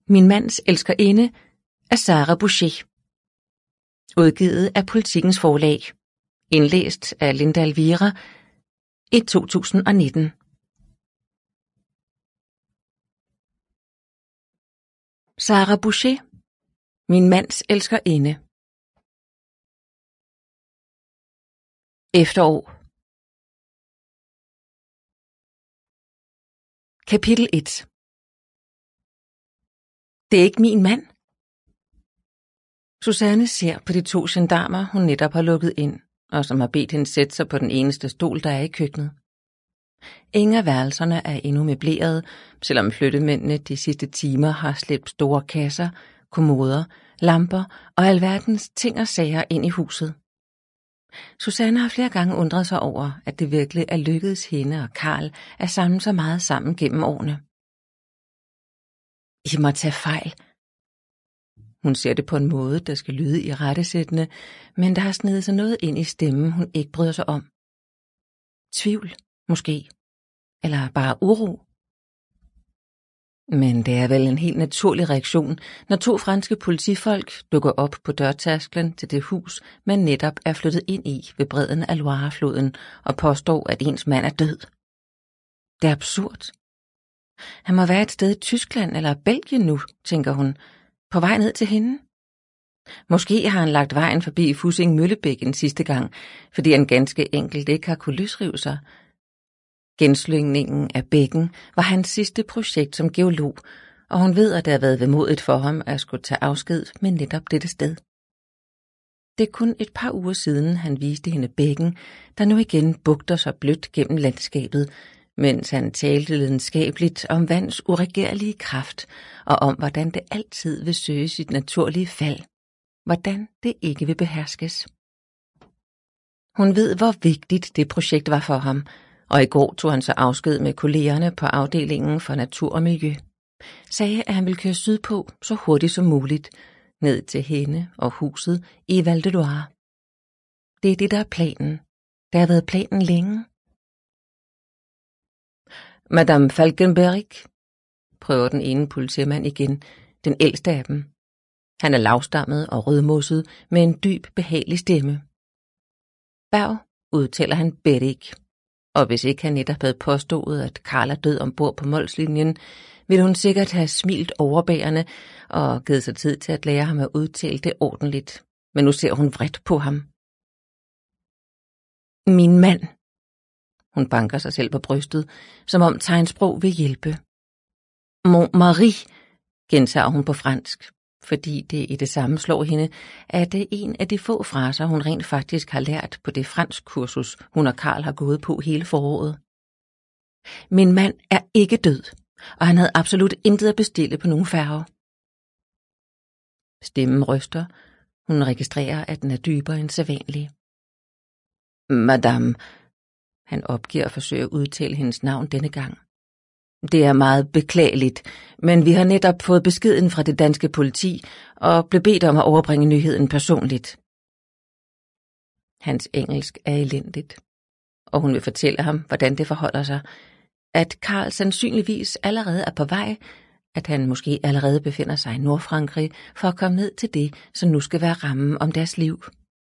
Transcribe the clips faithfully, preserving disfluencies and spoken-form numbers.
Min mands elskerinde af Sarah Boucher. Udgivet af Politikens Forlag. Indlæst af Linda Elvira i to tusind og nitten. Sarah Boucher. Min mands elskerinde. Efterår. Kapitel et. Det er ikke min mand. Susanne ser på de to gendarmer, hun netop har lukket ind, og som har bedt hende sætte sig på den eneste stol, der er i køkkenet. Ingen af værelserne er endnu møblerede, selvom flyttemændene de sidste timer har slæbt store kasser, kommoder, lamper og alverdens ting og sager ind i huset. Susanne har flere gange undret sig over, at det virkelig er lykkedes hende og Karl at samle så meget sammen gennem årene. I må tage fejl. Hun ser det på en måde, der skal lyde irettesættende, men der har snedet sig noget ind i stemmen, hun ikke bryder sig om. Tvivl, måske. Eller bare uro. Men det er vel en helt naturlig reaktion, når to franske politifolk dukker op på dørtærsklen til det hus, man netop er flyttet ind i ved bredden af Loirefloden og påstår, at ens mand er død. Det er absurd. Han må være et sted i Tyskland eller Belgien nu, tænker hun, på vej ned til hende. Måske har han lagt vejen forbi Fussing Møllebækken sidste gang, fordi han ganske enkelt ikke har kunne løsrive sig. Genslyngningen af bækken var hans sidste projekt som geolog, og hun ved, at det har været vemodigt for ham at skulle tage afsked med netop dette sted. Det er kun et par uger siden, han viste hende bækken, der nu igen bugter sig blødt gennem landskabet, mens han talte lidenskabeligt om vands uregerlige kraft og om, hvordan det altid vil søge sit naturlige fald, hvordan det ikke vil beherskes. Hun ved, hvor vigtigt det projekt var for ham, og i går tog han så afsked med kollegerne på afdelingen for natur og miljø. Sagde, at han ville køre sydpå så hurtigt som muligt, ned til hende og huset i Val de Loire. Det er det, der er planen. Der har været planen længe. Madame Falkenberg, prøver den ene politimand igen, den ældste af dem. Han er lavstammet og rødmosset med en dyb, behagelig stemme. Berg, udtaler han Berik, og hvis ikke han netop havde påstået, at Karl er død ombord på Molslinjen, ville hun sikkert have smilt overbærende og givet sig tid til at lære ham at udtale det ordentligt. Men nu ser hun vredt på ham. Min mand. Hun banker sig selv på brystet, som om tegnsprog vil hjælpe. Mon mari, gentager hun på fransk, fordi det i det samme slår hende, at det er en af de få fraser, hun rent faktisk har lært på det fransk kursus, hun og Karl har gået på hele foråret. Min mand er ikke død, og han havde absolut intet at bestille på nogen færge. Stemmen ryster. Hun registrerer, at den er dybere end sædvanlig. Madame. Han opgiver at forsøge at udtale hendes navn denne gang. Det er meget beklageligt, men vi har netop fået beskeden fra det danske politi og blev bedt om at overbringe nyheden personligt. Hans engelsk er elendigt, og hun vil fortælle ham, hvordan det forholder sig, at Karl sandsynligvis allerede er på vej, at han måske allerede befinder sig i Nordfrankrig for at komme ned til det, som nu skal være rammen om deres liv.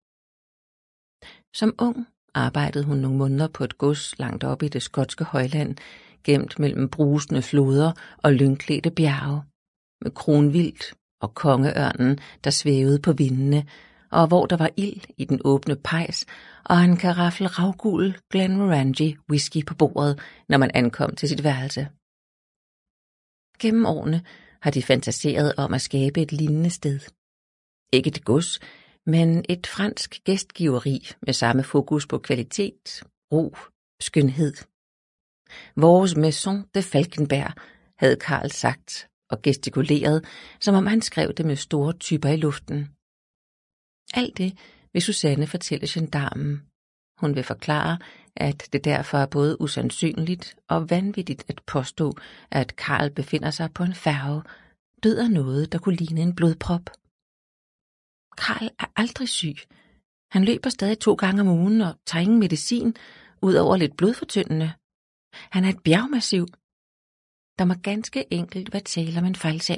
Som ung arbejdede hun nogle måneder på et gods langt oppe i det skotske højland, gemt mellem brusende floder og lyngklædte bjerge, med kronvildt og kongeørnen, der svævede på vindene, og hvor der var ild i den åbne pejs, og en karaffel ravgul Glenmorangie whisky på bordet, når man ankom til sit værelse. Gennem årene har de fantaseret om at skabe et lignende sted. Ikke et gods, men et fransk gæstgiveri med samme fokus på kvalitet, ro, skønhed. Vores Maison de Falkenberg, havde Karl sagt og gestikuleret, som om han skrev det med store typer i luften. Alt det vil Susanne fortælle gendarmen. Hun vil forklare, at det derfor er både usandsynligt og vanvittigt at påstå, at Karl befinder sig på en færge, død af noget, der kunne ligne en blodprop. Karl er aldrig syg. Han løber stadig to gange om ugen og tager ingen medicin, ud over lidt blodfortyndende. Han er et bjergmassiv. Der må ganske enkelt være tale om en fejltagelse.